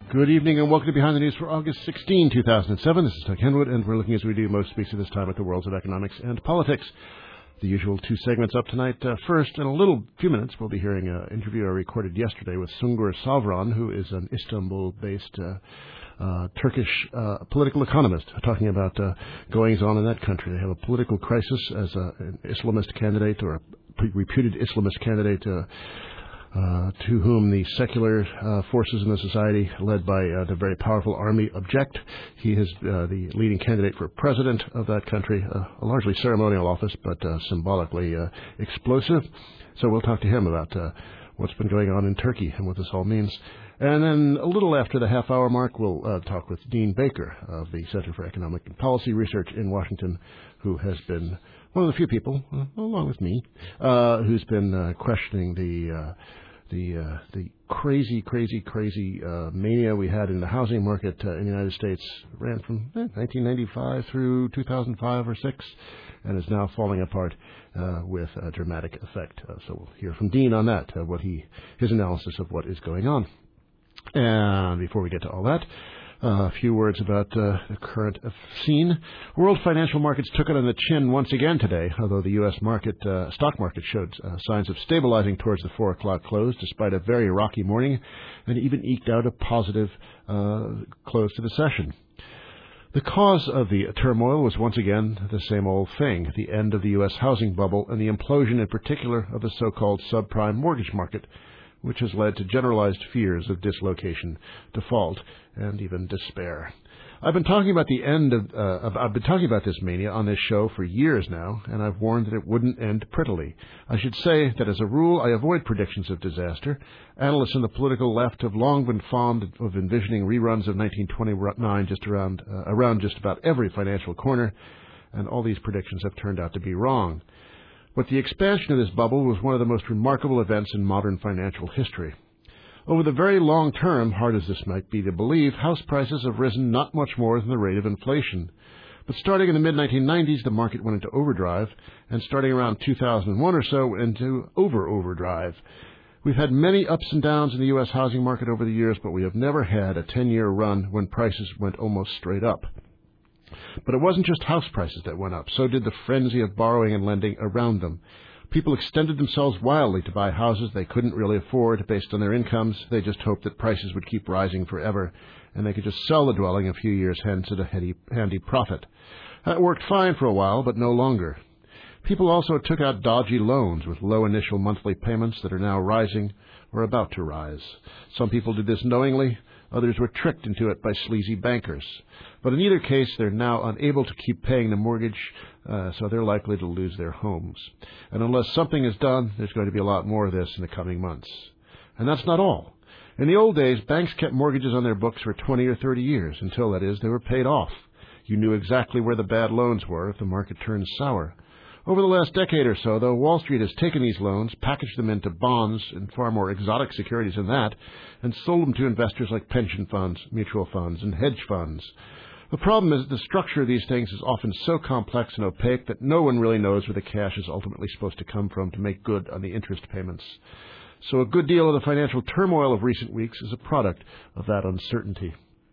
Good evening and welcome to Behind the News for August 16, 2007. This is Doug Henwood, and we're looking, as we do most weeks at this time, at the worlds of economics and politics. The usual two segments up tonight. First, in a few minutes, we'll be hearing an interview I recorded yesterday with Sungur Savran, who is an Istanbul-based Turkish political economist, talking about goings-on in that country. They have a political crisis as an Islamist candidate, or a reputed Islamist candidate, to whom the secular forces in the society, led by the very powerful army, object. He is the leading candidate for president of that country, a largely ceremonial office, but symbolically explosive. So we'll talk to him about what's been going on in Turkey and what this all means. And then a little after the half-hour mark, we'll talk with Dean Baker of the Center for Economic and Policy Research in Washington, who has been one of the few people, along with me, who's been questioning the crazy mania we had in the housing market in the United States. Ran from 1995 through 2005 or 6, and is now falling apart with a dramatic effect. So we'll hear from Dean on that, his analysis of what is going on. And before we get to all that, a few words about the current scene. World financial markets took it on the chin once again today, although the U.S. stock market showed signs of stabilizing towards the 4 o'clock close, despite a very rocky morning, and even eked out a positive close to the session. The cause of the turmoil was once again the same old thing, the end of the U.S. housing bubble and the implosion in particular of the so-called subprime mortgage market, which has led to generalized fears of dislocation, default, and even despair. I've been talking about this mania on this show for years now, and I've warned that it wouldn't end prettily. I should say that as a rule, I avoid predictions of disaster. Analysts in the political left have long been fond of envisioning reruns of 1929 around just about every financial corner, and all these predictions have turned out to be wrong. But the expansion of this bubble was one of the most remarkable events in modern financial history. Over the very long term, hard as this might be to believe, house prices have risen not much more than the rate of inflation. But starting in the mid-1990s, the market went into overdrive, and starting around 2001 or so, went into overdrive. We've had many ups and downs in the U.S. housing market over the years, but we have never had a 10-year run when prices went almost straight up. But it wasn't just house prices that went up. So did the frenzy of borrowing and lending around them. People extended themselves wildly to buy houses they couldn't really afford based on their incomes. They just hoped that prices would keep rising forever, and they could just sell the dwelling a few years hence at a handy profit. That worked fine for a while, but no longer. People also took out dodgy loans with low initial monthly payments that are now rising or about to rise. Some people did this knowingly. Others were tricked into it by sleazy bankers. But in either case, they're now unable to keep paying the mortgage, so they're likely to lose their homes. And unless something is done, there's going to be a lot more of this in the coming months. And that's not all. In the old days, banks kept mortgages on their books for 20 or 30 years, until, that is, they were paid off. You knew exactly where the bad loans were if the market turned sour. Over the last decade or so, though, Wall Street has taken these loans, packaged them into bonds and far more exotic securities than that, and sold them to investors like pension funds, mutual funds, and hedge funds. The problem is that the structure of these things is often so complex and opaque that no one really knows where the cash is ultimately supposed to come from to make good on the interest payments. So a good deal of the financial turmoil of recent weeks is a product of that uncertainty.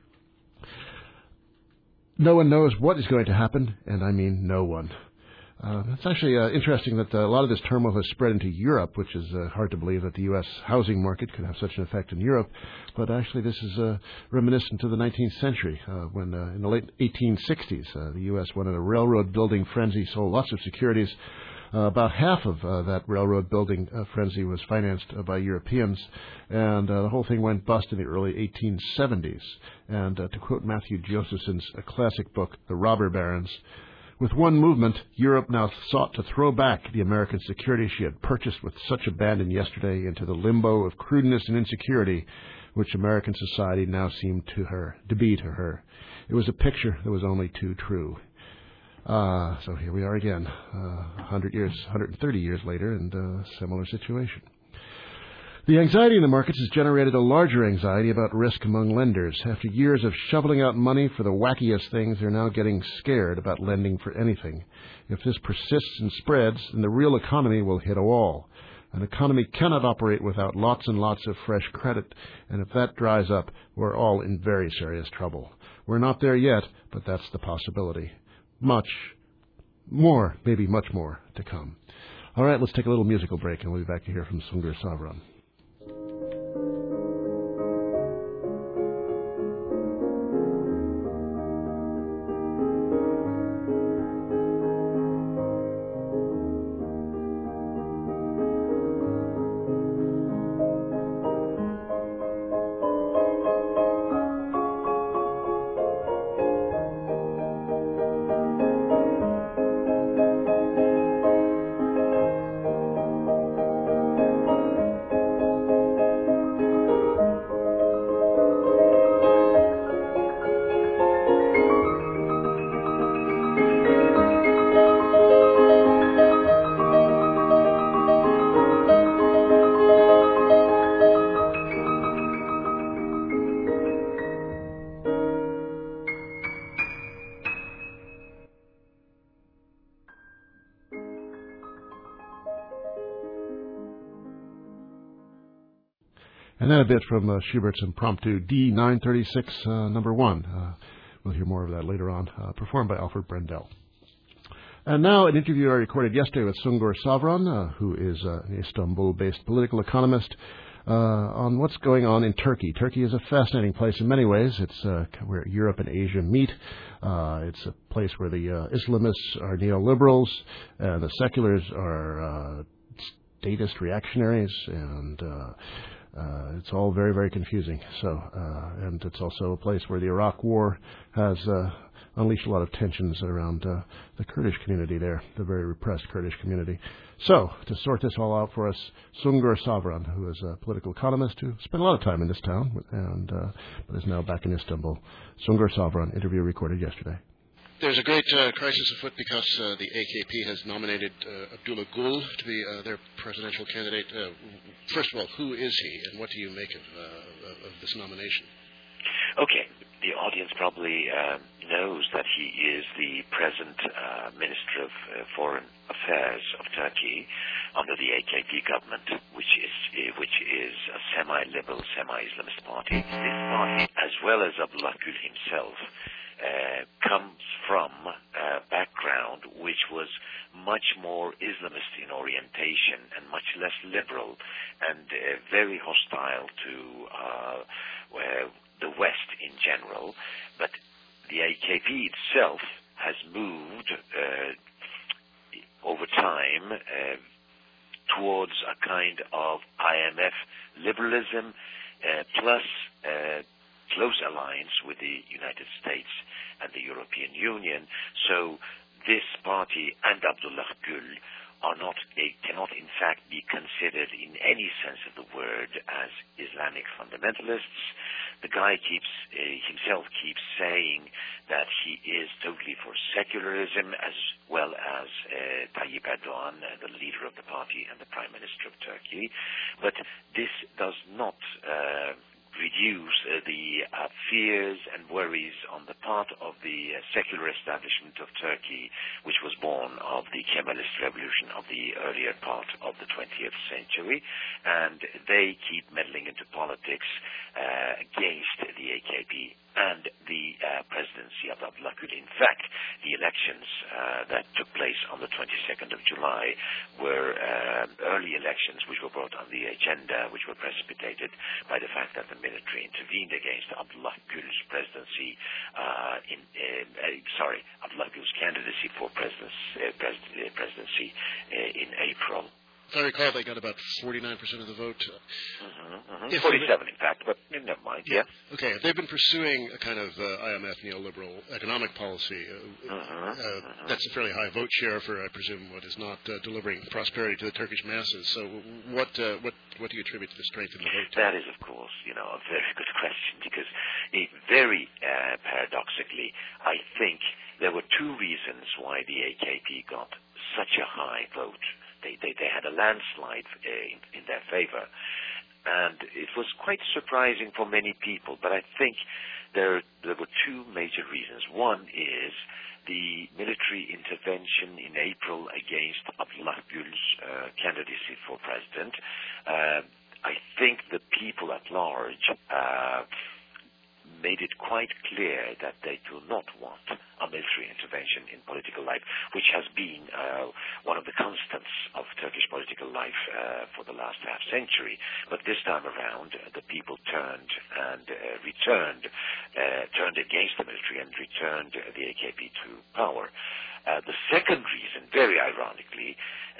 No one knows what is going to happen, and I mean no one. It's actually interesting that a lot of this turmoil has spread into Europe, which is hard to believe that the U.S. housing market could have such an effect in Europe. But actually, this is reminiscent of the 19th century, when in the late 1860s, the U.S. went in a railroad building frenzy, sold lots of securities. About half of that railroad building frenzy was financed by Europeans, and the whole thing went bust in the early 1870s. And to quote Matthew Josephson's classic book, The Robber Barons, with one movement, Europe now sought to throw back the American security she had purchased with such abandon yesterday into the limbo of crudeness and insecurity which American society now seemed to be to her. It was a picture that was only too true. So here we are again, 130 years later, and a similar situation. The anxiety in the markets has generated a larger anxiety about risk among lenders. After years of shoveling out money for the wackiest things, they're now getting scared about lending for anything. If this persists and spreads, then the real economy will hit a wall. An economy cannot operate without lots and lots of fresh credit, and if that dries up, we're all in very serious trouble. We're not there yet, but that's the possibility. Much more, maybe much more, to come. All right, let's take a little musical break, and we'll be back to hear from Sungur Savran. And then a bit from Schubert's Impromptu D936, number 1. We'll hear more of that later on, performed by Alfred Brendel. And now an interview I recorded yesterday with Sungur Savran, who is an Istanbul-based political economist, on what's going on in Turkey. Turkey is a fascinating place in many ways. It's where Europe and Asia meet. It's a place where the Islamists are neoliberals, and the seculars are statist reactionaries, and it's all very, very confusing. So, and it's also a place where the Iraq War has unleashed a lot of tensions around the Kurdish community there, the very repressed Kurdish community. So, to sort this all out for us, Sungur Savran, who is a political economist who spent a lot of time in this town and but is now back in Istanbul. Sungur Savran, interview recorded yesterday. There's a great crisis afoot because the AKP has nominated Abdullah Gül to be their presidential candidate. First of all, who is he, and what do you make of this nomination? Okay, the audience probably knows that he is the present Minister of Foreign Affairs of Turkey under the AKP government, which is a semi-liberal, semi-Islamist party. This party, as well as Abdullah Gül himself, comes from a background which was much more Islamist in orientation and much less liberal and very hostile to the West in general. But the AKP itself has moved over time towards a kind of IMF liberalism plus close alliance with the United States and the European Union. So this party and Abdullah Gül cannot in fact be considered in any sense of the word as Islamic fundamentalists. The guy himself keeps saying that he is totally for secularism, as well as Tayyip Erdogan, the leader of the party and the Prime Minister of Turkey. But this does not reduce the fears and worries on the part of the secular establishment of Turkey, which was born of the Kemalist revolution of the earlier part of the 20th century, and they keep meddling into politics against the AKP and the presidency of Abdullah Gül. In fact, the elections that took place on the 22nd of July were early elections which were brought on the agenda, which were precipitated by the fact that the military intervened against Abdullah Gül's presidency, Abdullah Gül's candidacy for presidency in April. If I recall, they got about 49% of the vote. 47, in fact, but never mind. Yeah. Okay. If they've been pursuing a kind of IMF neoliberal economic policy, that's a fairly high vote share for, I presume, what is not delivering prosperity to the Turkish masses. So, what do you attribute to the strength in the vote? That is, of course, a very good question, because very paradoxically, I think there were two reasons why the AKP got such a high vote. They had a landslide in their favor. And it was quite surprising for many people, but I think there were two major reasons. One is the military intervention in April against Abdullah Gül's candidacy for president. I think the people at large made it quite clear that they do not want a military intervention in political life, which has been one of the constants of Turkish political life for the last half century. But this time around, the people turned against the military and returned the AKP to power. The second reason, very ironically,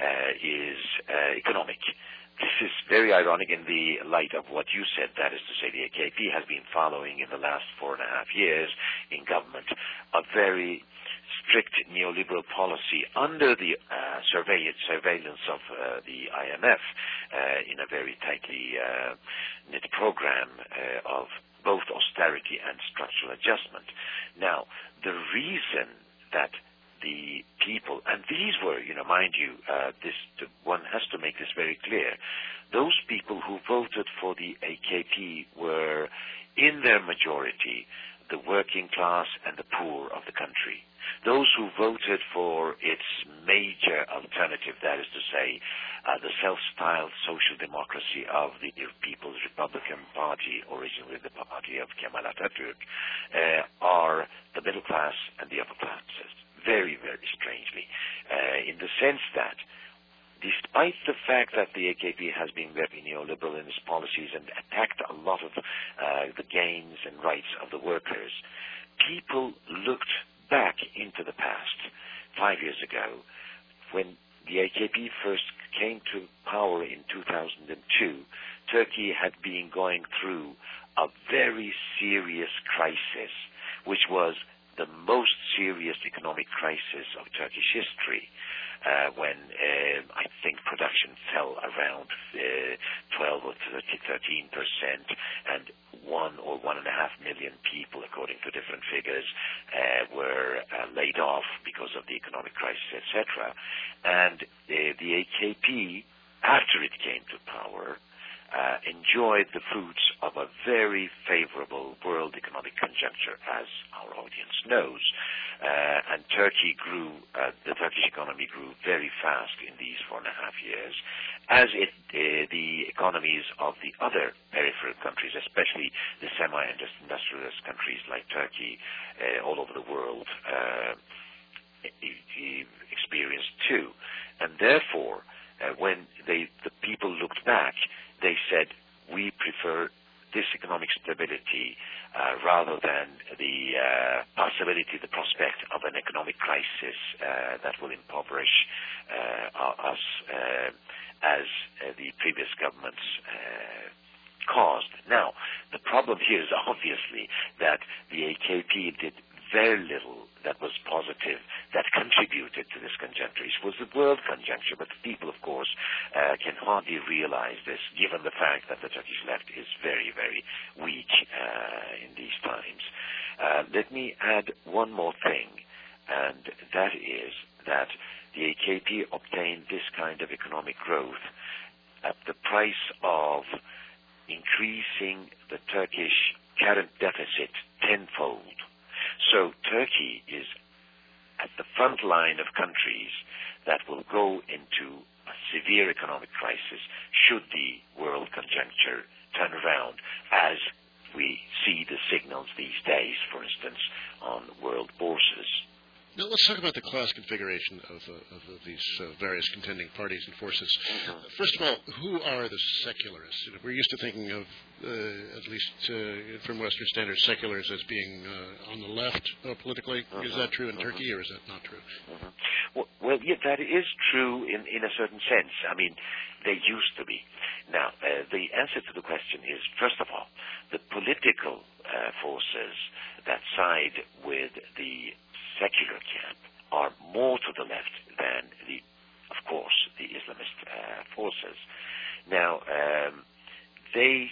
is economic. This is very ironic in the light of what you said. That is to say, the AKP has been following in the last 4.5 years in government a very strict neoliberal policy under the surveillance of the IMF in a very tightly knit program of both austerity and structural adjustment. Now, the reason that the people, and these were, mind you, one has to make this very clear. Those people who voted for the AKP were, in their majority, the working class and the poor of the country. Those who voted for its major alternative, that is to say, the self-styled social democracy of the People's Republican Party, originally the party of Kemal Atatürk, are the middle class and the upper classes. Very, very strangely, in the sense that despite the fact that the AKP has been very neoliberal in its policies and attacked a lot of the gains and rights of the workers, people looked back into the past 5 years ago when the AKP first came to power in 2002. Turkey had been going through a very serious crisis, which was the most serious economic crisis of Turkish history, when I think production fell around 12 or 13%, and 1 or 1.5 million people, according to different figures, were laid off because of the economic crisis, etc. And the AKP, after it came to power, enjoyed the fruits of a very favorable world economic conjuncture, as our audience knows. And Turkey grew, the Turkish economy grew very fast in these 4.5 years, as the economies of the other peripheral countries, especially the semi-industrialist countries like Turkey, all over the world, experienced too. And therefore, when the people looked back, they said, we prefer this economic stability rather than the possibility, the prospect of an economic crisis that will impoverish us as the previous governments caused. Now, the problem here is obviously that the AKP did very little that was positive, that contributed to this conjuncture. It was the world conjuncture, but the people, of course, can hardly realize this, given the fact that the Turkish left is very, very weak in these times. Let me add one more thing, and that is that the AKP obtained this kind of economic growth at the price of increasing the Turkish current deficit tenfold. So Turkey is at the front line of countries that will go into a severe economic crisis should the world conjuncture turn around, as we see the signals these days, for instance, on world bourses. Now, let's talk about the class configuration of these various contending parties and forces. First of all, who are the secularists? We're used to thinking of, at least from Western standards, seculars as being on the left politically. Is that true in Turkey, or is that not true? Well, yeah, that is true in a certain sense. I mean, they used to be. Now, the answer to the question is, first of all, the political forces that side with the secular camp are more to the left than of course, the Islamist forces. Now, they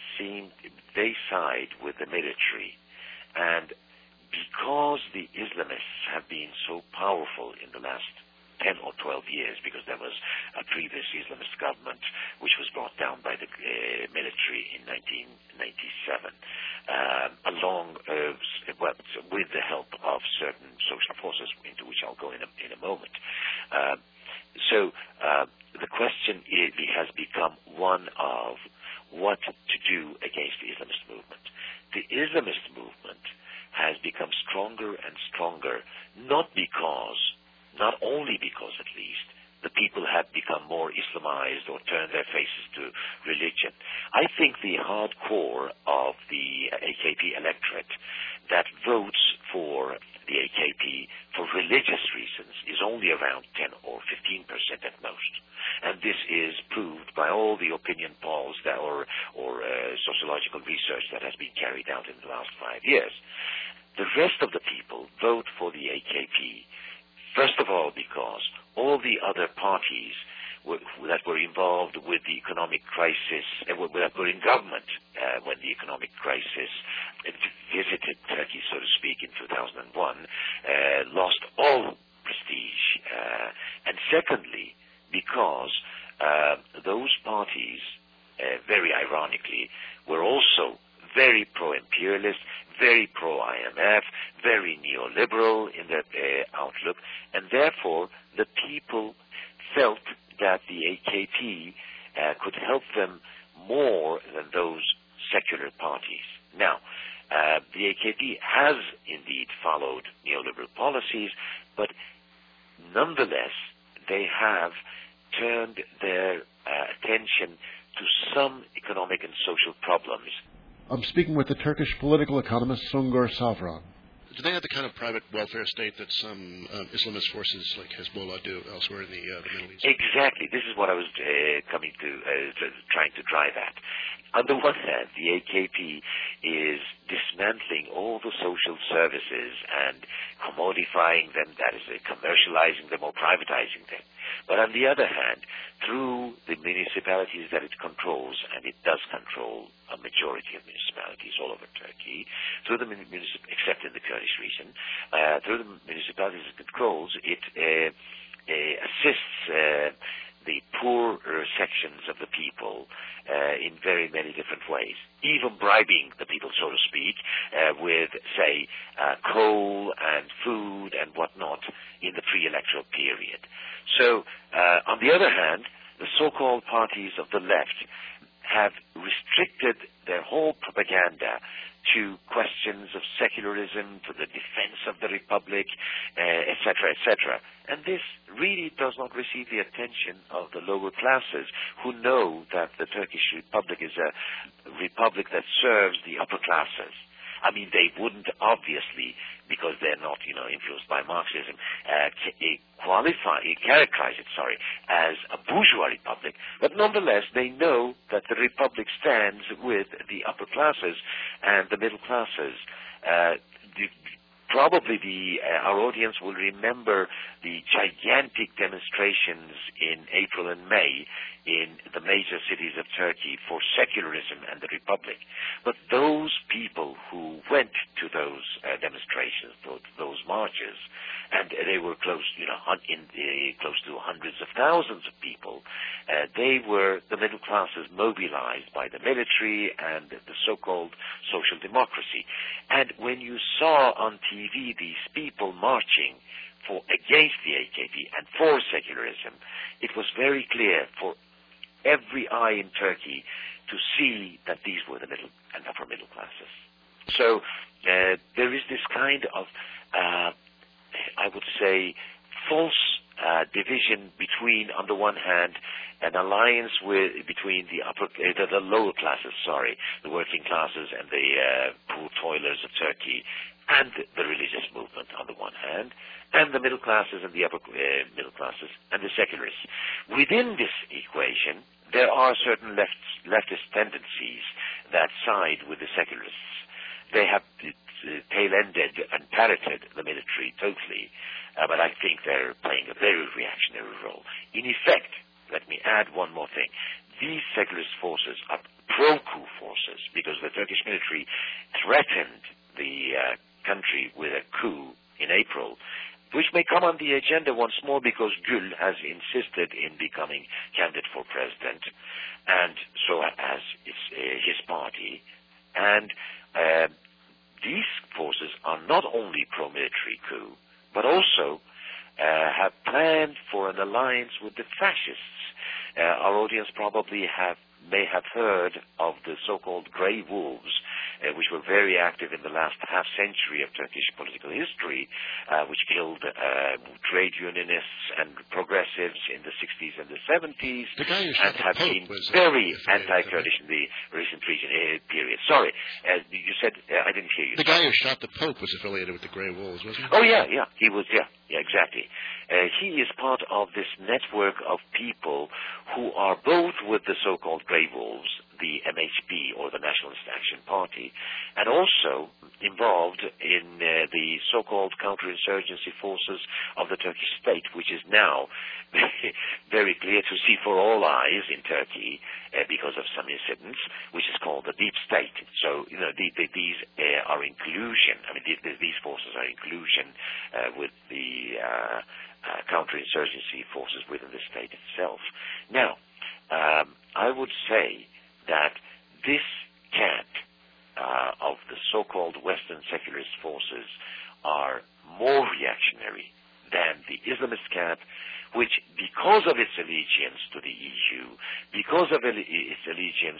side with the military, and because the Islamists have been so powerful in the last 10 or 12 years, because there was a previous Islamist government which was brought down by the military 1997, with the help of certain social forces, into which I'll go in a moment. So the question has become one of what to do against the Islamist movement. The Islamist movement has become stronger and stronger, not only because at least, the people have become more Islamized or turned their faces to religion. I think the hardcore of the AKP electorate that votes for the AKP for religious reasons is only around 10 or 15% at most. And this is proved by all the opinion polls or sociological research that has been carried out in the last 5 years. The rest of the people vote for the AKP, first of all because all the other parties that were involved with the economic crisis, that were in government when the economic crisis visited Turkey, so to speak, in 2001, lost all prestige. And secondly, because those parties, very ironically, were also very pro-imperialist, very pro-IMF, very neoliberal in their outlook, and therefore the people felt that the AKP could help them more than those secular parties. Now, the AKP has indeed followed neoliberal policies, but nonetheless, they have turned their attention to some economic and social problems. I'm speaking with the Turkish political economist Sungur Savran. Do they have the kind of private welfare state that some Islamist forces like Hezbollah do elsewhere in the Middle East? Exactly. This is what I was trying to drive at. On the one hand, the AKP is dismantling all the social services and commodifying them, that is, commercializing them or privatizing them. But on the other hand, through the municipalities that it controls, and it does control a majority of municipalities all over Turkey, through the except in the Kurdish region, through the municipalities it controls, it assists the poorer sections of the people in very many different ways, even bribing the people, so to speak, with, say, coal and food and whatnot in the pre-electoral period. So, on the other hand, the so-called parties of the left have restricted their whole propaganda to questions of secularism, to the defense of the republic, etc., etc. And this really does not receive the attention of the lower classes, who know that the Turkish Republic is a republic that serves the upper classes. I mean, they wouldn't obviously, because they're not, influenced by Marxism, characterize it, as a bourgeois republic. But nonetheless, they know that the republic stands with the upper classes and the middle classes. Probably our audience will remember the gigantic demonstrations in April and May in the major cities of Turkey for secularism and the Republic. But those people who went to those demonstrations, those marches, and they were close to hundreds of thousands of people, they were the middle classes mobilized by the military and the so-called social democracy. And when you saw on TV these people marching against the AKP and for secularism, it was very clear for every eye in Turkey to see that these were the middle and upper middle classes. So there is this kind of, I would say, false division between, on the one hand, an alliance between the lower classes, the working classes and the poor toilers of Turkey, and the religious movement on the one hand, and the middle classes and the upper middle classes and the secularists. Within this equation, there are certain leftist tendencies that side with the secularists. They have tail-ended and parroted the military totally, but I think they're playing a very reactionary role. In effect, let me add one more thing. These secularist forces are pro-coup forces because the Turkish military threatened the country with a coup in April, which may come on the agenda once more because Gül has insisted in becoming candidate for president, and so has his party. party, and these forces are not only pro-military coup, but also have planned for an alliance with the fascists. Our audience probably may have heard of the so-called Grey Wolves, which were very active in the last half-century of Turkish political history, which killed trade unionists and progressives in the 60s and the 70s, and have been very anti-Kurdish in the recent period. Sorry, you said, I didn't hear you. The guy who shot the Pope was affiliated with the Grey Wolves, wasn't he? Oh, yeah, he was, yeah, exactly. He is part of this network of people who are both with the so-called Grey Wolves, the MHP, or the Nationalist Action Party, and also involved in the so-called counterinsurgency forces of the Turkish state, which is now very clear to see for all eyes in Turkey because of some incidents, which is called the deep state. So, these are inclusion. I mean, these forces are inclusion with the counterinsurgency forces within the state itself. Now, I would say that this camp of the so-called Western secularist forces are more reactionary than the Islamist camp, which, because of its allegiance to the EU, because of its allegiance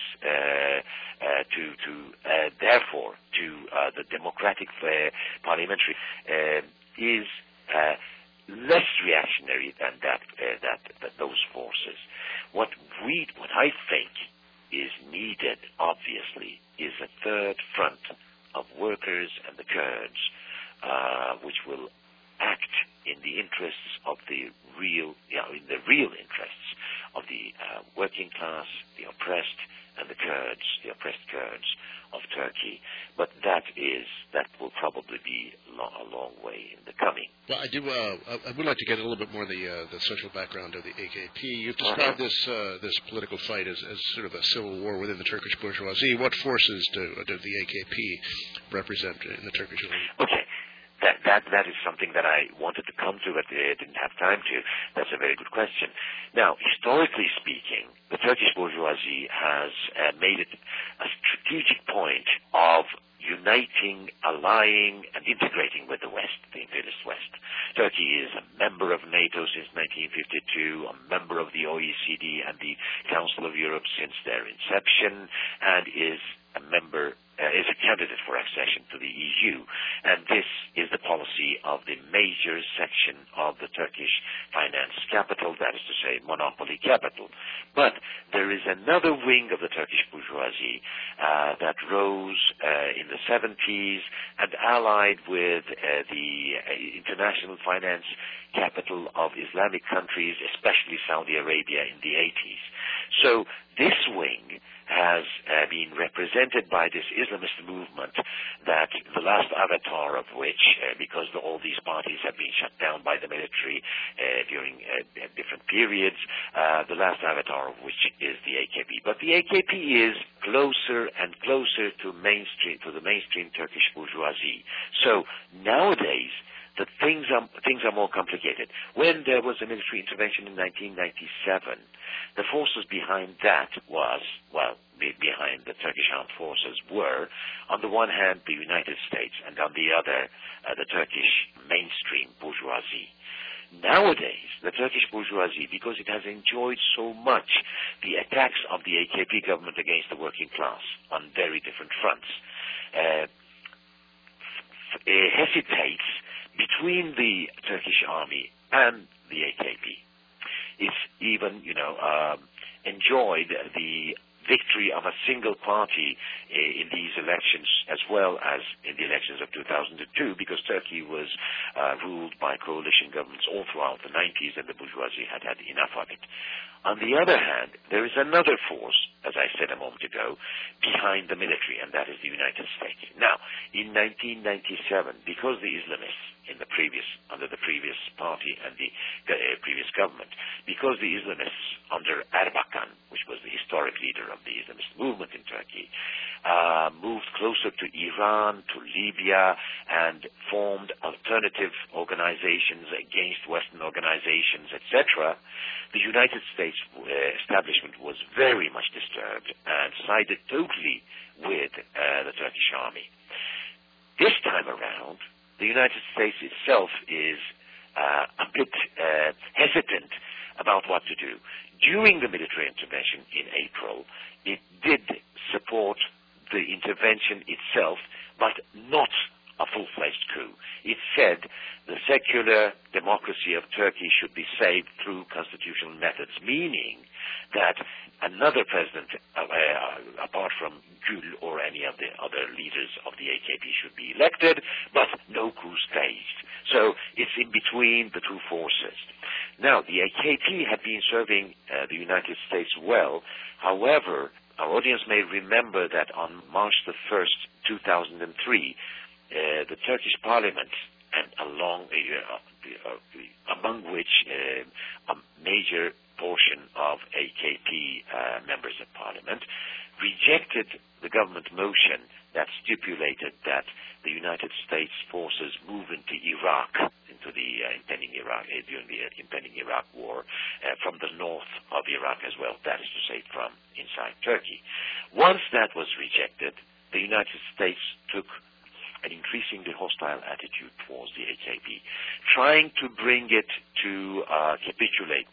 therefore to the democratic parliamentary, is less reactionary than those forces. What I think is needed, obviously, is a third front of workers and the Kurds, which will act in the interests of the real interests of the working class, the oppressed, and the Kurds, the oppressed Kurds of Turkey. But that will probably be a long way in the coming. Well, I would like to get a little bit more the social background of the AKP. You've described this political fight as sort of a civil war within the Turkish bourgeoisie. What forces do the AKP represent in the Turkish elite? Okay. That is something that I wanted to come to, but didn't have time to. That's a very good question. Now, historically speaking, the Turkish bourgeoisie has made it a strategic point of uniting, allying, and integrating with the West, the imperialist West. Turkey is a member of NATO since 1952, a member of the OECD and the Council of Europe since their inception, and is a candidate for accession to the EU. And this is the policy of the major section of the Turkish finance capital, that is to say, monopoly capital. But there is another wing of the Turkish bourgeoisie that rose in the 70s and allied with the international finance capital of Islamic countries, especially Saudi Arabia, in the 80s. So this wing has been represented by this Islamist movement, that the last avatar of which, because all these parties have been shut down by the military during different periods, the last avatar of which is the AKP. But the AKP is closer and closer to the mainstream Turkish bourgeoisie. So nowadays, the things are more complicated. When there was a military intervention in 1997, the forces behind that behind the Turkish armed forces were, on the one hand, the United States, and on the other, the Turkish mainstream bourgeoisie. Nowadays, the Turkish bourgeoisie, because it has enjoyed so much the attacks of the AKP government against the working class on very different fronts, hesitates between the Turkish army and the AKP. It's even, enjoyed the victory of a single party in these elections, as well as in the elections of 2002, because Turkey was ruled by coalition governments all throughout the 90s, and the bourgeoisie had had enough of it. On the other hand, there is another force, as I said a moment ago, behind the military, and that is the United States. Now, in 1997, because the Islamists under the previous party and the previous government, because the Islamists under Erbakan, which was the historic leader of the Islamist movement in Turkey, moved closer to Iran, to Libya, and formed alternative organizations against Western organizations, etc., the United States establishment was very much disturbed and sided totally with the Turkish army. This time around, the United States itself is a bit hesitant about what to do. During the military intervention in April, it did support the intervention itself, but not a full-fledged coup. It said the secular democracy of Turkey should be saved through constitutional methods, meaning that another president, apart from Gül or any of the other leaders of the AKP, should be elected, but no coup staged. So it's in between the two forces. Now, the AKP had been serving the United States well. However, our audience may remember that on March the 1st, 2003, the Turkish parliament, and among which a major portion of AKP members of parliament, rejected the government motion that stipulated that the United States forces move into Iraq, into the impending Iraq war, from the north of Iraq as well, that is to say, from inside Turkey. Once that was rejected, the United States took an increasingly hostile attitude towards the AKP, trying to bring it to capitulate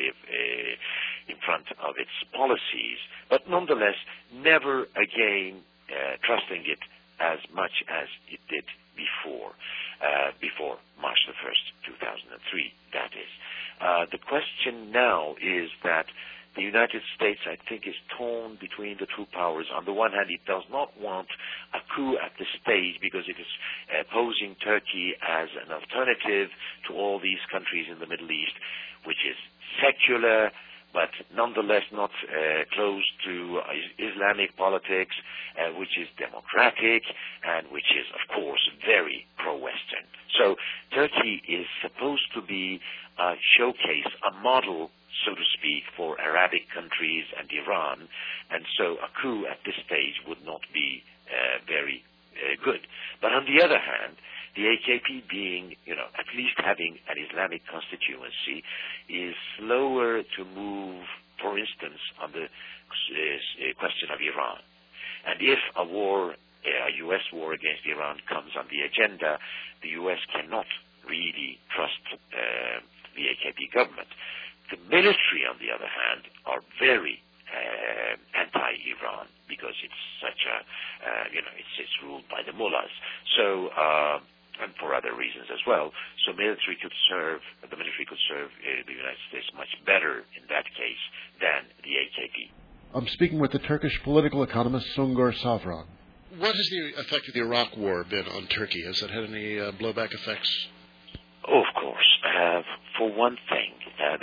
in front of its policies, but nonetheless never again trusting it as much as it did before March the 1st, 2003, that is. The question now is that the United States, I think, is torn between the two powers. On the one hand, it does not want a coup at this stage because it is posing Turkey as an alternative to all these countries in the Middle East, which is secular, but nonetheless not close to Islamic politics, which is democratic, and which is, of course, very pro-Western. So Turkey is supposed to be a showcase, a model, so to speak, for Arabic countries and Iran, and so a coup at this stage would not be very good. But on the other hand, the AKP being, at least having an Islamic constituency, is slower to move, for instance, on the question of Iran. And if a U.S. war against Iran comes on the agenda, the U.S. cannot really trust the AKP government. The military, on the other hand, are very anti-Iran because it's such it's ruled by the mullahs. So, and for other reasons as well. So the military could serve the United States much better in that case than the AKP. I'm speaking with the Turkish political economist Sungur Savran. What has the effect of the Iraq War been on Turkey? Has it had any blowback effects? Oh, of course. For one thing,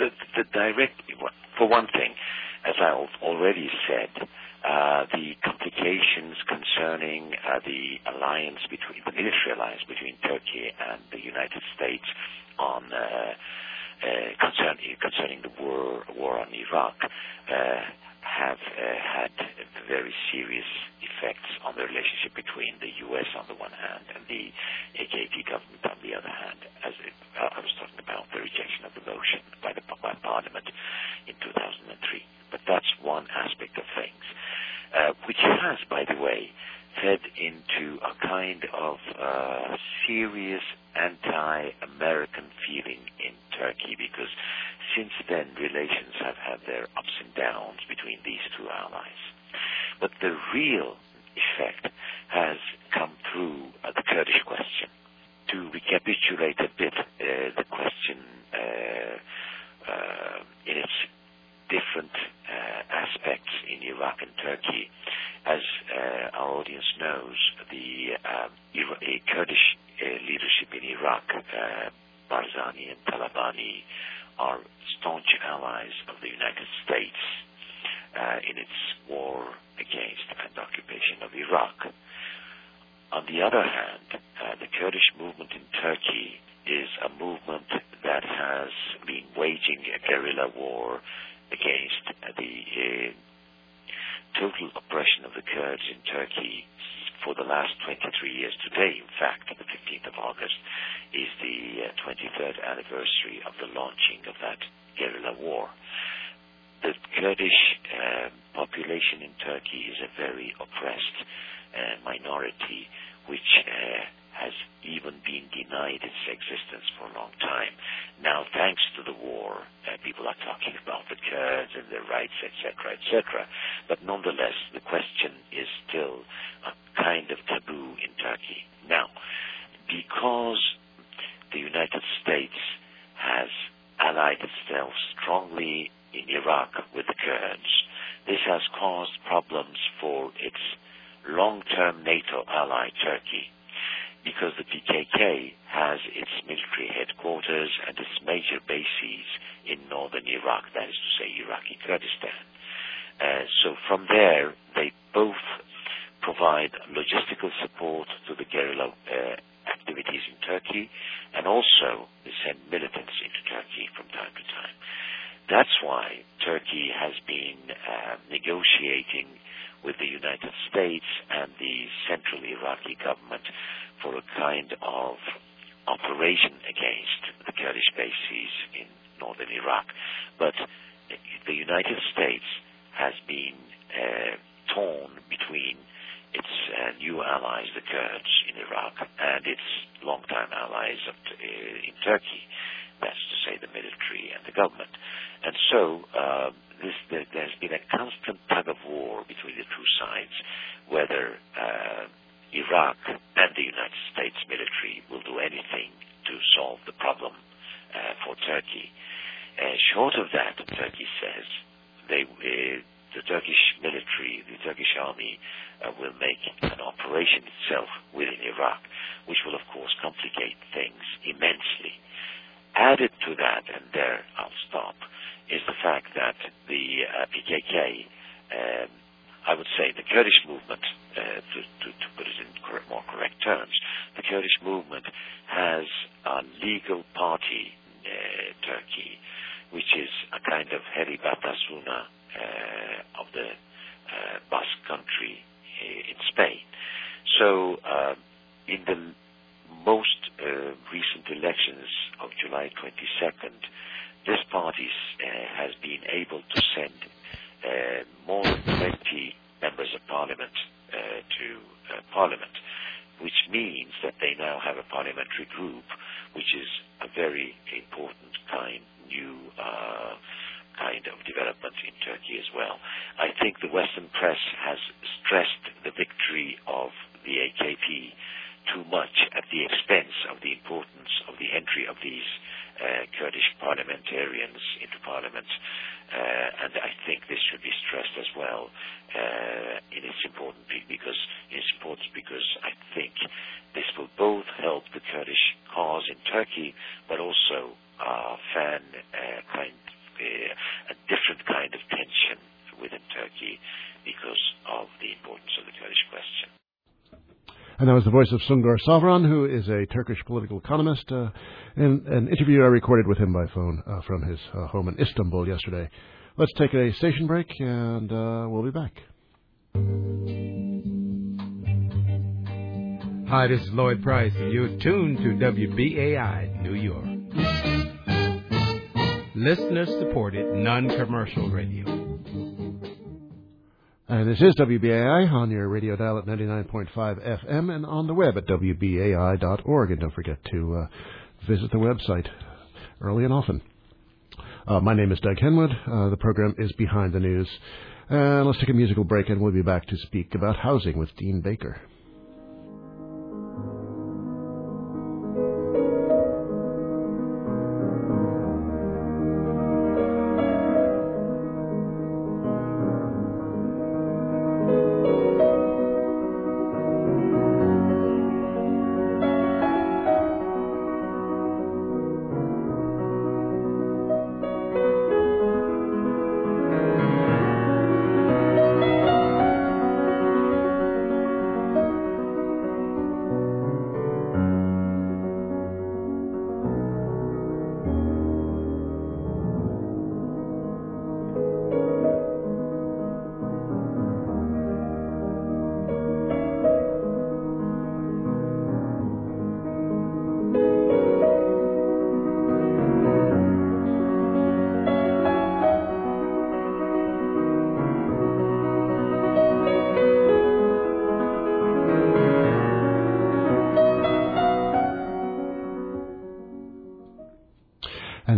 as I already said, the complications concerning the military alliance between Turkey and the United States on concerning the war on Iraq have had very serious effects on the relationship between the U.S. on the one hand and the AKP government on the other hand. As I was talking about the rejection of the motion by Parliament in 2003. But that's one aspect of things, which has, by the way, fed into a kind of serious anti-American feeling in Turkey, because since then relations have had their ups and downs between these two allies. But the real effect has come through the Kurdish question. To recapitulate a bit the question in its different aspects in Iraq and Turkey, as our audience knows, the Kurdish leadership in Iraq, Barzani and Talabani, are staunch allies of the United States in its war against and occupation of Iraq. On the other hand, the Kurdish movement in Turkey is a movement that has been waging a guerrilla war against the total oppression of the Kurds in Turkey for the last 23 years. Today, in fact, the 15th of August, is the 23rd anniversary of the launching of that guerrilla war. The Kurdish population in Turkey is a very oppressed minority, which has even been denied its existence for a long time. Now, thanks to the war, people are talking about the Kurds and their rights, etc., etc. But nonetheless, the question is still a kind of taboo in Turkey. Now, because the United States has allied itself strongly in Iraq with the Kurds, this has caused problems for its long-term NATO ally, Turkey, because the PKK has its military headquarters and its major bases in northern Iraq, that is to say, Iraqi Kurdistan. So from there, they both provide logistical support to the guerrilla activities in Turkey, and also they send militants into Turkey from time to time. That's why Turkey has been negotiating with the United States and the central Iraqi government for a kind of operation against the Kurdish bases in northern Iraq. But the United States has been torn between its new allies, the Kurds in Iraq, and its longtime allies in Turkey, that's to say the military and the government. And so there's been a constant tug of war between the two sides, whether Iraq and the United States military will do anything to solve the problem for Turkey. Short of that, Turkey says the Turkish military, the Turkish army, will make an operation itself within Iraq, which will, of course, complicate things immensely. Added to that, and there I'll stop, is the fact that the PKK, I would say the Kurdish movement, to put it in more correct terms, the Kurdish movement has a legal party in Turkey, which is a kind of Heri Batasuna of the Basque country in Spain. So in the most recent elections of July 22nd, this party has been able to send more than 20 members of parliament to parliament, which means that they now have a parliamentary group, which is a very important new kind of development in Turkey as well. I think the Western press has stressed the victory of the AKP too much at the expense of the importance of the entry of these Kurdish parliamentarians into parliament, and I think this should be stressed as well in its importance because I think this will both help the Kurdish cause in Turkey, but also fan a different kind of tension within Turkey because of the importance of the Kurdish question. And that was the voice of Sungur Savran, who is a Turkish political economist, in an interview I recorded with him by phone from his home in Istanbul yesterday. Let's take a station break, and we'll be back. Hi, this is Lloyd Price, and you're tuned to WBAI New York. Listener-supported, non-commercial radio. And this is WBAI on your radio dial at 99.5 FM and on the web at WBAI.org. And don't forget to visit the website early and often. My name is Doug Henwood. The program is Behind the News. And let's take a musical break, and we'll be back to speak about housing with Dean Baker.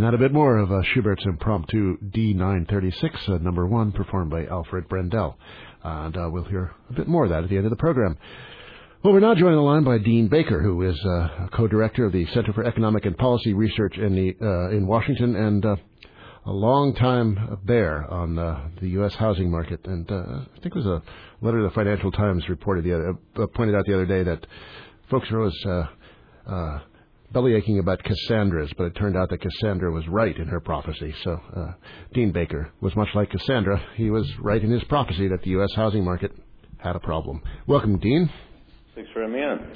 And that a bit more of Schubert's Impromptu D936, number 1, performed by Alfred Brendel. And we'll hear a bit more of that at the end of the program. Well, we're now joined on the line by Dean Baker, who is co-director of the Center for Economic and Policy Research in Washington and a long-time bear on the U.S. housing market. And I think it was a letter the Financial Times pointed out the other day that folks are always bellyaching about Cassandras, but it turned out that Cassandra was right in her prophecy. So Dean Baker was much like Cassandra. He was right in his prophecy that the U.S. housing market had a problem. Welcome, Dean. Thanks for having me on.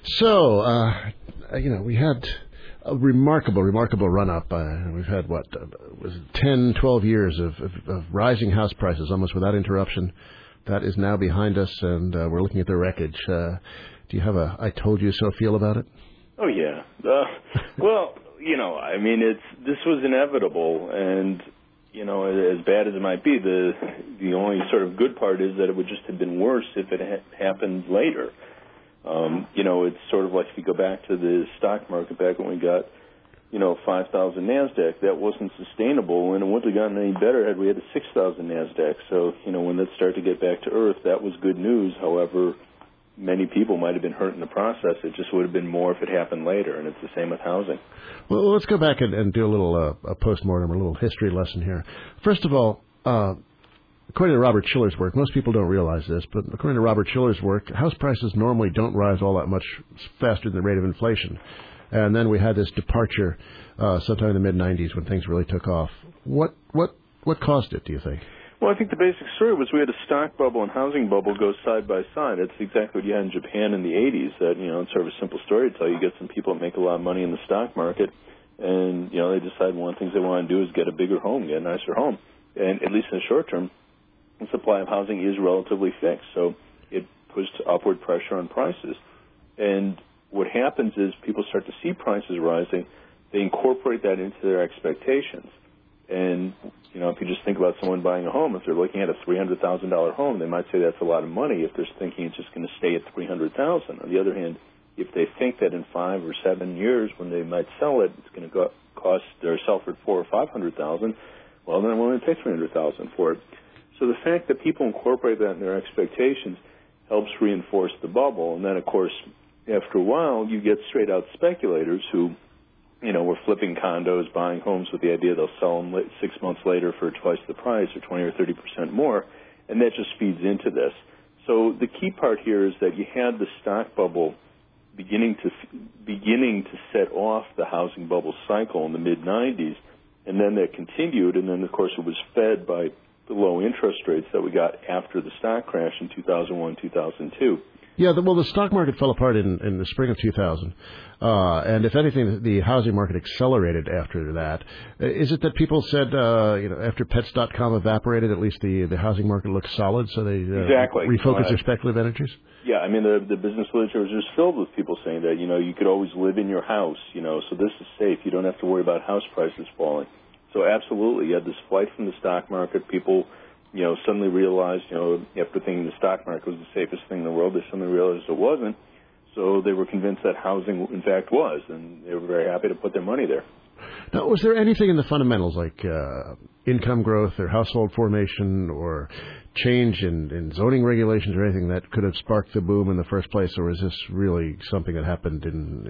So, we had a remarkable run-up. We've had, 10, 12 years of rising house prices almost without interruption. That is now behind us, and we're looking at the wreckage. Do you have a I told you so feel about it? Oh, yeah. Well, this was inevitable, and, as bad as it might be, the only sort of good part is that it would just have been worse if it had happened later. It's sort of like if you go back to the stock market back when we got, 5,000 NASDAQ, that wasn't sustainable, and it wouldn't have gotten any better had we had a 6,000 NASDAQ. So, when that started to get back to earth, that was good news. However, many people might have been hurt in the process. It just would have been more if it happened later, and it's the same with housing. Well, let's go back and do a little a postmortem, a little history lesson here. First of all, according to Robert Shiller's work, most people don't realize this, but according to Robert Shiller's work, house prices normally don't rise all that much faster than the rate of inflation. And then we had this departure sometime in the mid-'90s when things really took off. What caused it, do you think? Well, I think the basic story was we had a stock bubble and housing bubble go side by side. That's exactly what you had in Japan in the 80s. That, it's sort of a simple story to tell. You get some people that make a lot of money in the stock market, and, they decide one of the things they want to do is get a bigger home, get a nicer home. And at least in the short term, the supply of housing is relatively fixed, so it puts upward pressure on prices. And what happens is people start to see prices rising. They incorporate that into their expectations. And, if you just think about someone buying a home, if they're looking at a $300,000 home, they might say that's a lot of money if they're thinking it's just going to stay at $300,000. On the other hand, if they think that in 5 or 7 years when they might sell it, it's going to cost or sell for $400,000 or $500,000, well, then I'm willing to pay $300,000 for it. So the fact that people incorporate that in their expectations helps reinforce the bubble. And then, of course, after a while, you get straight-out speculators who, were flipping condos, buying homes with the idea they'll sell them 6 months later for twice the price or 20 or 30% more, and that just feeds into this. So the key part here is that you had the stock bubble beginning to set off the housing bubble cycle in the mid-'90s, and then that continued, and then, of course, it was fed by the low interest rates that we got after the stock crash in 2001, 2002. Yeah, the stock market fell apart in the spring of 2000, and if anything, the housing market accelerated after that. Is it that people said, after Pets.com evaporated, at least the housing market looks solid, so they exactly refocused their speculative energies? Yeah, I mean, the business literature was just filled with people saying that, you could always live in your house, so this is safe. You don't have to worry about house prices falling. So absolutely, you had this flight from the stock market. People, suddenly realized, after thinking the stock market was the safest thing in the world, they suddenly realized it wasn't. So they were convinced that housing, in fact, was, and they were very happy to put their money there. Now, was there anything in the fundamentals, like income growth or household formation or change in zoning regulations or anything that could have sparked the boom in the first place, or is this really something that happened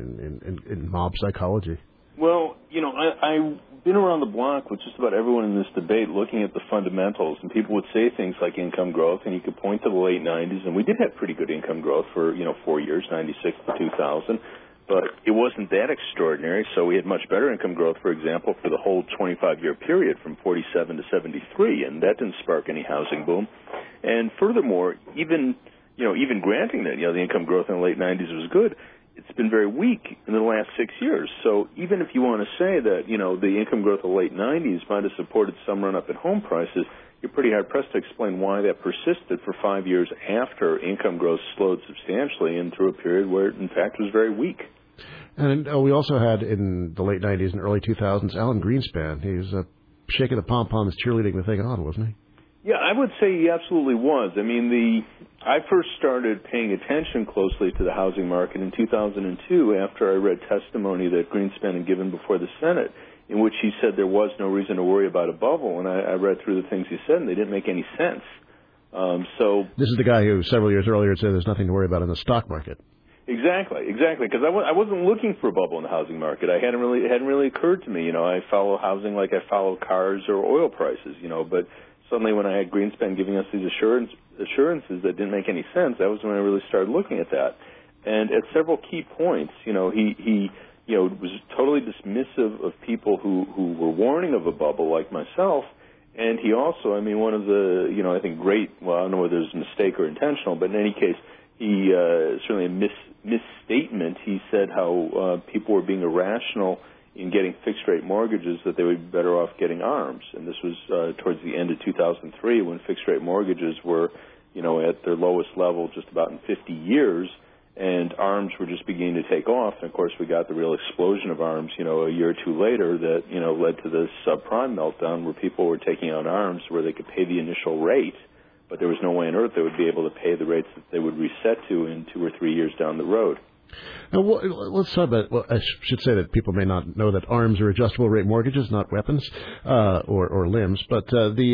in mob psychology? Well, I've been around the block with just about everyone in this debate looking at the fundamentals, and people would say things like income growth, and you could point to the late 90s, and we did have pretty good income growth for, 4 years, 96 to 2000, but it wasn't that extraordinary, so we had much better income growth, for example, for the whole 25-year period from 47 to 73, and that didn't spark any housing boom. And furthermore, even granting that, the income growth in the late 90s was good, it's been very weak in the last 6 years. So even if you want to say that, the income growth of the late 90s might have supported some run-up in home prices, you're pretty hard-pressed to explain why that persisted for 5 years after income growth slowed substantially and through a period where it, in fact, was very weak. And we also had, in the late 90s and early 2000s, Alan Greenspan. He was shaking the pom-poms, cheerleading the thing on, wasn't he? Yeah, I would say he absolutely was. I mean, I first started paying attention closely to the housing market in 2002 after I read testimony that Greenspan had given before the Senate, in which he said there was no reason to worry about a bubble. And I read through the things he said, and they didn't make any sense. So this is the guy who several years earlier said there's nothing to worry about in the stock market. Exactly. Because I wasn't looking for a bubble in the housing market. It hadn't really occurred to me. I follow housing like I follow cars or oil prices. But suddenly when I had Greenspan giving us these assurances that didn't make any sense, that was when I really started looking at that. And at several key points, he was totally dismissive of people who were warning of a bubble like myself. And he also, one of the, I think well, I don't know whether it was a mistake or intentional, but in any case, he certainly a misstatement. He said how people were being irrational in getting fixed-rate mortgages, that they would be better off getting ARMs. And this was towards the end of 2003 when fixed-rate mortgages were, at their lowest level just about in 50 years, and ARMs were just beginning to take off. And, of course, we got the real explosion of ARMs, a year or two later that, led to the subprime meltdown where people were taking out ARMs where they could pay the initial rate, but there was no way on earth they would be able to pay the rates that they would reset to in 2 or 3 years down the road. Now, let's talk about, I should say that people may not know that ARMs are adjustable rate mortgages, not weapons or limbs, but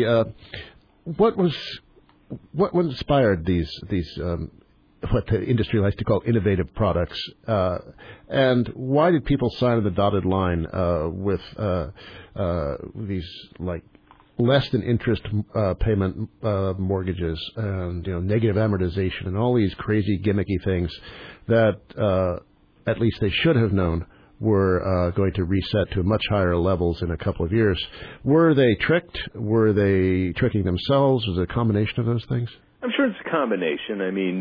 what inspired these what the industry likes to call innovative products, and why did people sign on the dotted line with these less than interest payment mortgages and negative amortization and all these crazy gimmicky things that at least they should have known were going to reset to much higher levels in a couple of years? Were they tricked? Were they tricking themselves? Was it a combination of those things? I'm sure it's a combination.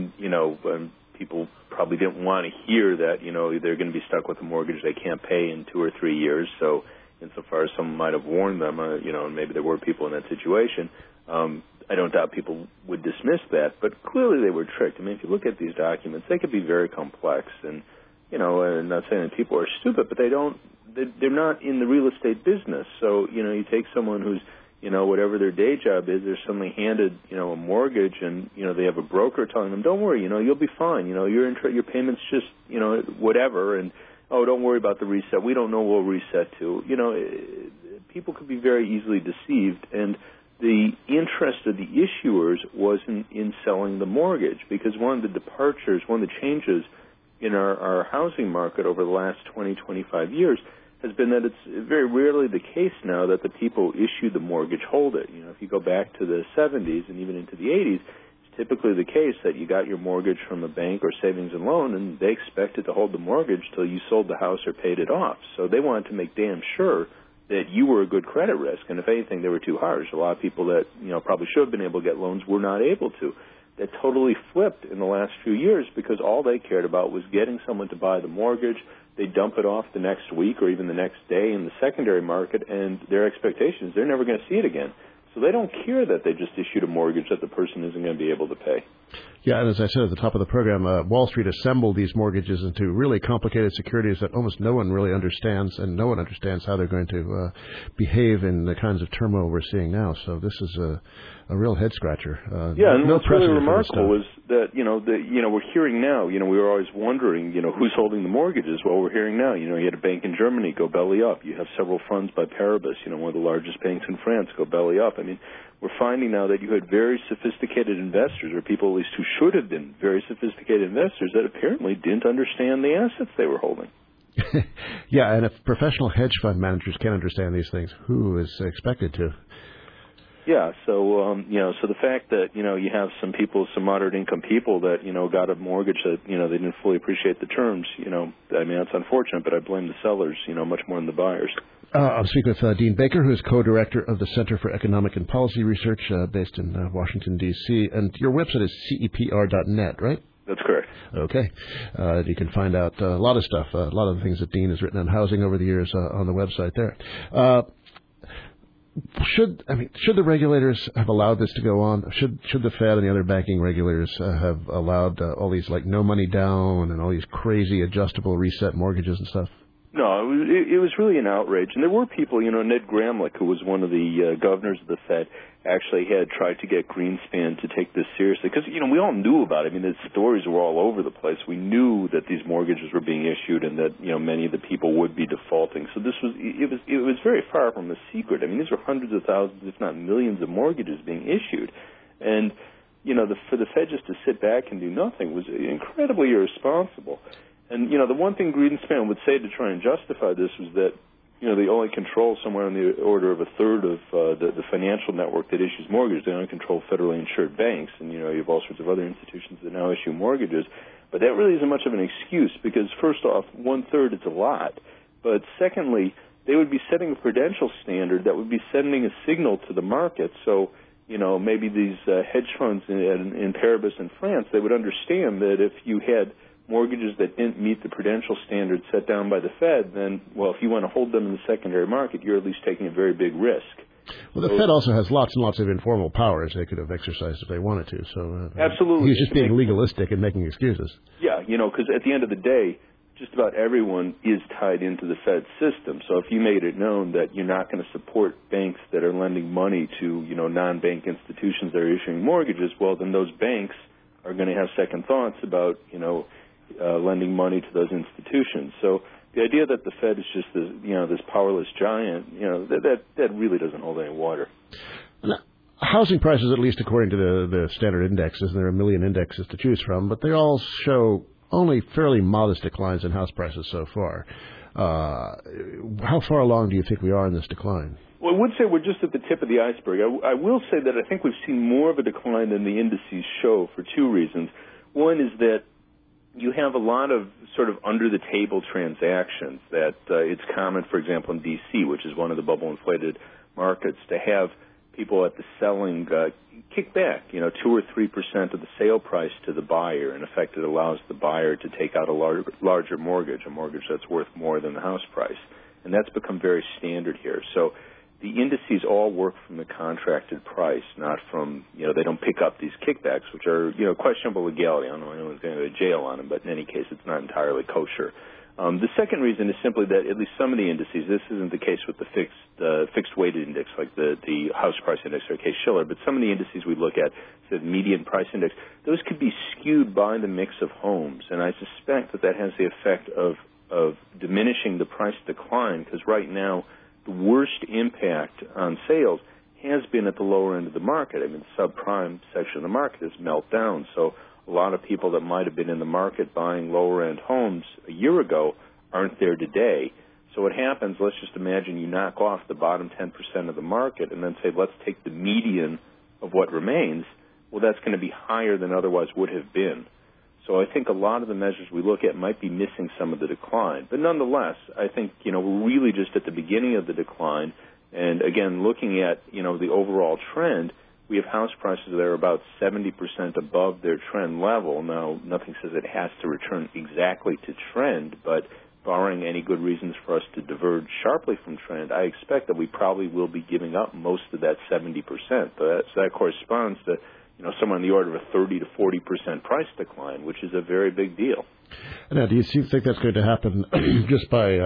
People probably didn't want to hear that, they're going to be stuck with a mortgage they can't pay in 2 or 3 years. So insofar as someone might have warned them, and maybe there were people in that situation, I don't doubt people would dismiss that. But clearly they were tricked. If you look at these documents, they could be very complex. And, I'm not saying that people are stupid, but they're not in the real estate business. So, you take someone who's, whatever their day job is, they're suddenly handed, a mortgage, and, they have a broker telling them, don't worry, you'll be fine. Your payment's just, whatever, and, oh, don't worry about the reset. We don't know what we'll reset to. People could be very easily deceived, and the interest of the issuers wasn't in selling the mortgage, because one of the departures, one of the changes in our housing market over the last 20, 25 years has been that it's very rarely the case now that the people who issue the mortgage hold it. If you go back to the 70s and even into the 80s, it's typically the case that you got your mortgage from a bank or savings and loan, and they expected to hold the mortgage till you sold the house or paid it off. So they wanted to make damn sure that you were a good credit risk, and if anything, they were too harsh. A lot of people that probably should have been able to get loans were not able to. That totally flipped in the last few years because all they cared about was getting someone to buy the mortgage. They dump it off the next week or even the next day in the secondary market, and their expectations, they're never going to see it again. So they don't care that they just issued a mortgage that the person isn't going to be able to pay. Yeah, and as I said at the top of the program, Wall Street assembled these mortgages into really complicated securities that almost no one really understands, and no one understands how they're going to behave in the kinds of turmoil we're seeing now. So this is a real head-scratcher. And what's really remarkable is that, we're hearing now, we were always wondering, who's holding the mortgages. Well, we're hearing now, you had a bank in Germany go belly up. You have several funds by Paribas, one of the largest banks in France, go belly up. We're finding now that you had very sophisticated investors, or people at least who should have been very sophisticated investors, that apparently didn't understand the assets they were holding. Yeah, and if professional hedge fund managers can't understand these things, who is expected to? Yeah, so so the fact that you have some people, some moderate income people that got a mortgage that they didn't fully appreciate the terms. That's unfortunate, but I blame the sellers much more than the buyers. I'm speaking with Dean Baker, who is co-director of the Center for Economic and Policy Research based in Washington, D.C., and your website is cepr.net, right? That's correct. Okay. You can find out a lot of stuff, a lot of the things that Dean has written on housing over the years on the website there. Should the regulators have allowed this to go on? Should the Fed and the other banking regulators have allowed all these no money down and all these crazy adjustable reset mortgages and stuff? No, it was really an outrage. And there were people, Ned Gramlich, who was one of the governors of the Fed, actually had tried to get Greenspan to take this seriously. Because, we all knew about it. I mean, the stories were all over the place. We knew that these mortgages were being issued and that, many of the people would be defaulting. So it was very far from a secret. I mean, these were hundreds of thousands, if not millions of mortgages being issued. And, for the Fed just to sit back and do nothing was incredibly irresponsible. And, the one thing Greenspan would say to try and justify this was that, they only control somewhere in the order of a third of the financial network that issues mortgages. They only control federally insured banks, and, you have all sorts of other institutions that now issue mortgages. But that really isn't much of an excuse because, first off, one-third is a lot. But secondly, they would be setting a prudential standard that would be sending a signal to the market. So, maybe these hedge funds in Paris and France, they would understand that if you had mortgages that didn't meet the prudential standards set down by the Fed, then, well, if you want to hold them in the secondary market, you're at least taking a very big risk. Well, the Fed also has lots and lots of informal powers they could have exercised if they wanted to. So absolutely. He's just being legalistic and making excuses. Yeah, because at the end of the day, just about everyone is tied into the Fed system. So if you made it known that you're not going to support banks that are lending money to, non-bank institutions that are issuing mortgages, well, then those banks are going to have second thoughts about, lending money to those institutions. So the idea that the Fed is just this powerless giant, that really doesn't hold any water. Now, housing prices, at least according to the standard indexes, and there are a million indexes to choose from, but they all show only fairly modest declines in house prices so far. How far along do you think we are in this decline? Well, I would say we're just at the tip of the iceberg. I will say that I think we've seen more of a decline than the indices show for two reasons. One is that you have a lot of sort of under-the-table transactions that it's common, for example, in D.C., which is one of the bubble-inflated markets, to have people at the selling kick back, 2 or 3% of the sale price to the buyer. In effect, it allows the buyer to take out a larger mortgage, a mortgage that's worth more than the house price. And that's become very standard here. So the indices all work from the contracted price, not from, they don't pick up these kickbacks, which are, questionable legality. I don't know if anyone's going to go to jail on them, but in any case, it's not entirely kosher. The second reason is simply that at least some of the indices, this isn't the case with the fixed weighted index like the house price index or Case-Shiller, but some of the indices we look at, the median price index, those could be skewed by the mix of homes. And I suspect that has the effect of diminishing the price decline because right now, the worst impact on sales has been at the lower end of the market. I mean, the subprime section of the market has melted down. So a lot of people that might have been in the market buying lower-end homes a year ago aren't there today. So what happens, let's just imagine you knock off the bottom 10% of the market and then say, let's take the median of what remains. Well, that's going to be higher than otherwise would have been. So I think a lot of the measures we look at might be missing some of the decline. But nonetheless, I think, we're really just at the beginning of the decline. And again, looking at, the overall trend, we have house prices that are about 70% above their trend level. Now, nothing says it has to return exactly to trend, but barring any good reasons for us to diverge sharply from trend, I expect that we probably will be giving up most of that 70%. So that corresponds to somewhere in the order of a 30 to 40% price decline, which is a very big deal. Now, do you think that's going to happen just by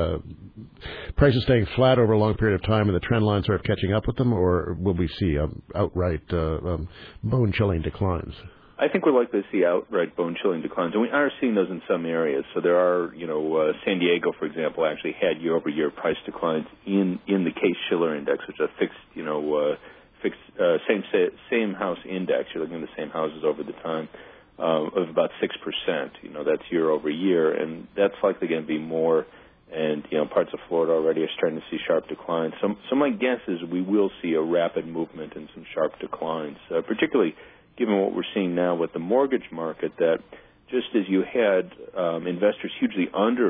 prices staying flat over a long period of time and the trend line sort of catching up with them, or will we see outright bone-chilling declines? I think we're likely to see outright bone-chilling declines, and we are seeing those in some areas. So there are, San Diego, for example, actually had year-over-year price declines in the Case-Shiller index, which is a fixed same house index. You're looking at the same houses over the time of about 6%. That's year over year, and that's likely going to be more. And parts of Florida already are starting to see sharp declines. So my guess is we will see a rapid movement and some sharp declines, particularly given what we're seeing now with the mortgage market. That just as you had investors hugely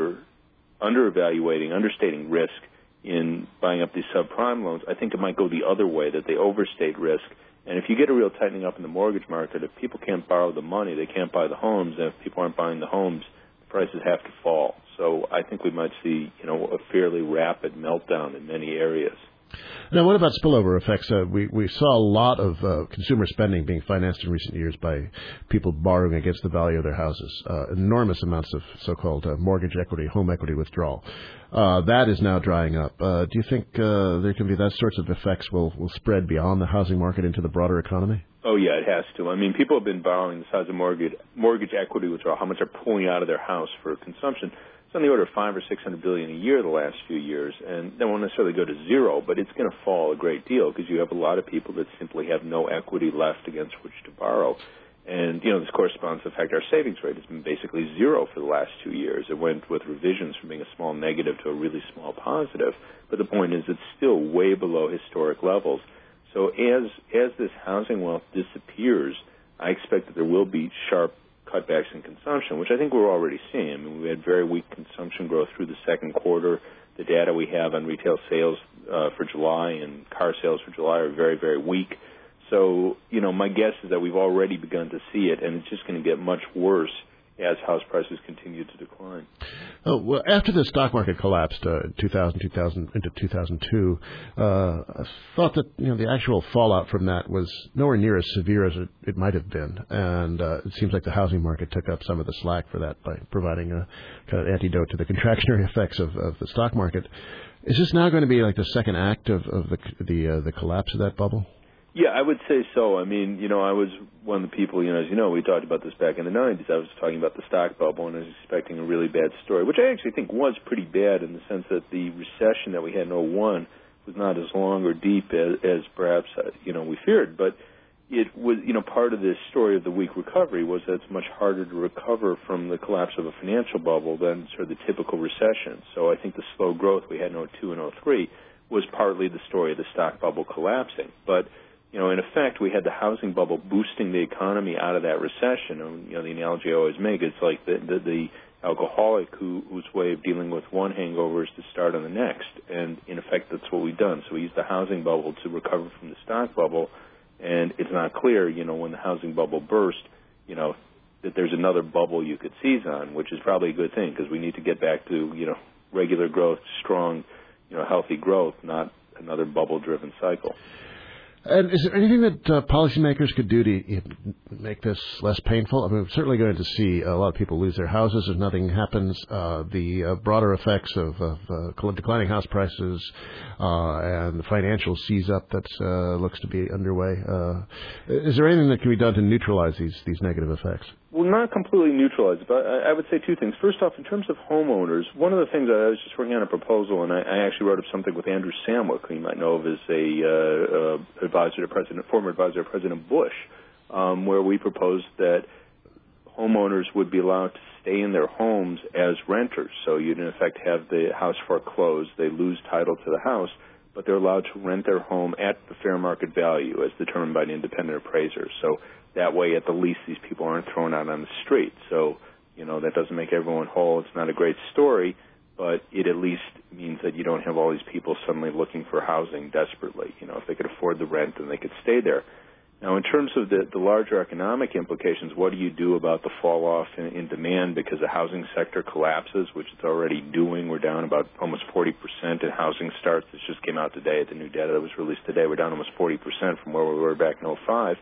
understating risk in buying up these subprime loans, I think it might go the other way, that they overstate risk. And if you get a real tightening up in the mortgage market, if people can't borrow the money, they can't buy the homes, and if people aren't buying the homes, the prices have to fall. So I think we might see, a fairly rapid meltdown in many areas. Now, what about spillover effects? We saw a lot of consumer spending being financed in recent years by people borrowing against the value of their houses, enormous amounts of so-called mortgage equity, home equity withdrawal. That is now drying up. Do you think there can be that sorts of effects will spread beyond the housing market into the broader economy? Oh, yeah, it has to. I mean, people have been borrowing the size of mortgage equity withdrawal, how much they're pulling out of their house for consumption. It's on the order of $500 or $600 billion a year the last few years, and that won't necessarily go to zero, but it's going to fall a great deal because you have a lot of people that simply have no equity left against which to borrow. And, this corresponds to the fact our savings rate has been basically zero for the last 2 years. It went with revisions from being a small negative to a really small positive, but the point is it's still way below historic levels. So as this housing wealth disappears, I expect that there will be sharp cutbacks in consumption, which I think we're already seeing. I mean, we had very weak consumption growth through the second quarter. The data we have on retail sales for July and car sales for July are very, very weak. So, my guess is that we've already begun to see it, and it's just going to get much worse as house prices continue to decline. Oh, well, after the stock market collapsed in 2000 into 2002, I thought that the actual fallout from that was nowhere near as severe as it might have been, and it seems like the housing market took up some of the slack for that by providing a kind of antidote to the contractionary effects of the stock market. Is this now going to be like the second act of the collapse of that bubble? Yeah, I would say so. I mean, I was one of the people, as you know, we talked about this back in the 90s. I was talking about the stock bubble, and I was expecting a really bad story, which I actually think was pretty bad in the sense that the recession that we had in 2001 was not as long or deep as perhaps, we feared. But it was, part of this story of the weak recovery was that it's much harder to recover from the collapse of a financial bubble than sort of the typical recession. So I think the slow growth we had in 2002 and 2003 was partly the story of the stock bubble collapsing. But in effect, we had the housing bubble boosting the economy out of that recession. And, the analogy I always make is like the alcoholic whose way of dealing with one hangover is to start on the next. And, in effect, that's what we've done. So we used the housing bubble to recover from the stock bubble. And it's not clear, when the housing bubble burst, that there's another bubble you could seize on, which is probably a good thing because we need to get back to, regular growth, strong, healthy growth, not another bubble-driven cycle. And is there anything that policymakers could do to make this less painful? I mean, we're certainly going to see a lot of people lose their houses if nothing happens. The broader effects of declining house prices and the financial seize-up that looks to be underway. Is there anything that can be done to neutralize these negative effects? Well, not completely neutralized, but I would say two things. First off, in terms of homeowners, one of the things I was just working on a proposal, and I actually wrote up something with Andrew Samwick, who you might know of as former advisor to President Bush, where we proposed that homeowners would be allowed to stay in their homes as renters. So you'd, in effect, have the house foreclosed. They lose title to the house, but they're allowed to rent their home at the fair market value as determined by an independent appraiser. So that way, at the least, these people aren't thrown out on the street. So, that doesn't make everyone whole. It's not a great story, but it at least means that you don't have all these people suddenly looking for housing desperately. If they could afford the rent, then they could stay there. Now, in terms of the larger economic implications, what do you do about the fall off in demand because the housing sector collapses, which it's already doing? We're down about almost 40% in housing starts. This just came out today at the new data that was released today. We're down almost 40% from where we were back in 2005.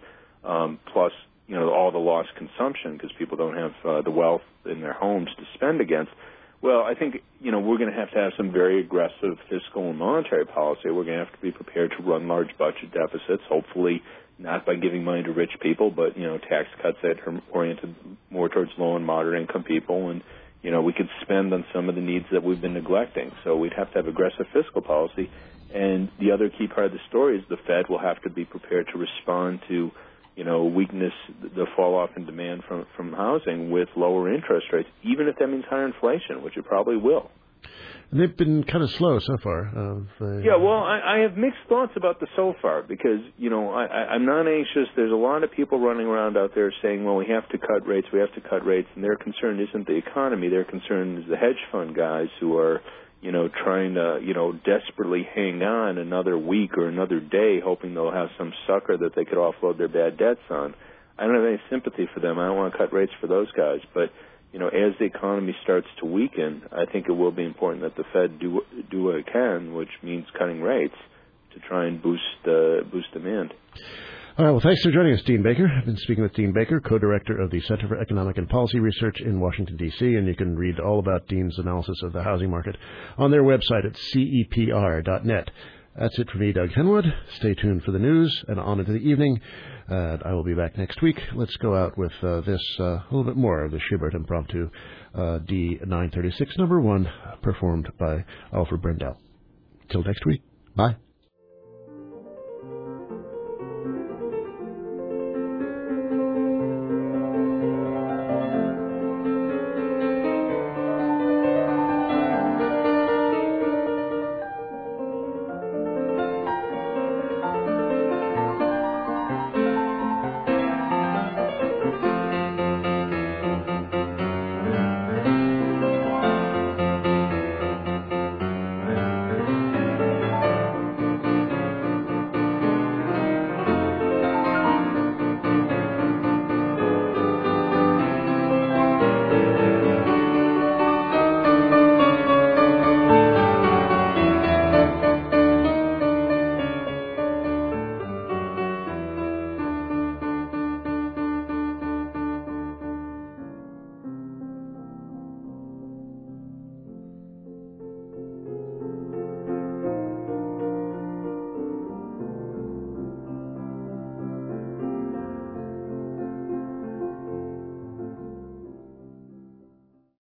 Plus, all the lost consumption because people don't have the wealth in their homes to spend against. Well, I think, we're going to have some very aggressive fiscal and monetary policy. We're going to have to be prepared to run large budget deficits, hopefully not by giving money to rich people, but, tax cuts that are oriented more towards low and moderate income people. And, we could spend on some of the needs that we've been neglecting. So we'd have to have aggressive fiscal policy. And the other key part of the story is the Fed will have to be prepared to respond to weakness, the fall off in demand from housing with lower interest rates, even if that means higher inflation, which it probably will. And they've been kind of slow so far. Yeah, well, I have mixed thoughts about the so far because, I'm not anxious. There's a lot of people running around out there saying, well, we have to cut rates, and their concern isn't the economy. Their concern is the hedge fund guys who are, trying to, desperately hang on another week or another day, hoping they'll have some sucker that they could offload their bad debts on. I don't have any sympathy for them. I don't want to cut rates for those guys. But, as the economy starts to weaken, I think it will be important that the Fed do what it can, which means cutting rates to try and boost demand. All right, well, thanks for joining us, Dean Baker. I've been speaking with Dean Baker, co-director of the Center for Economic and Policy Research in Washington, D.C., and you can read all about Dean's analysis of the housing market on their website at cepr.net. That's it for me, Doug Henwood. Stay tuned for the news and on into the evening. I will be back next week. Let's go out with this, a little bit more of the Schubert Impromptu D936, number 1, performed by Alfred Brendel. Till next week. Bye.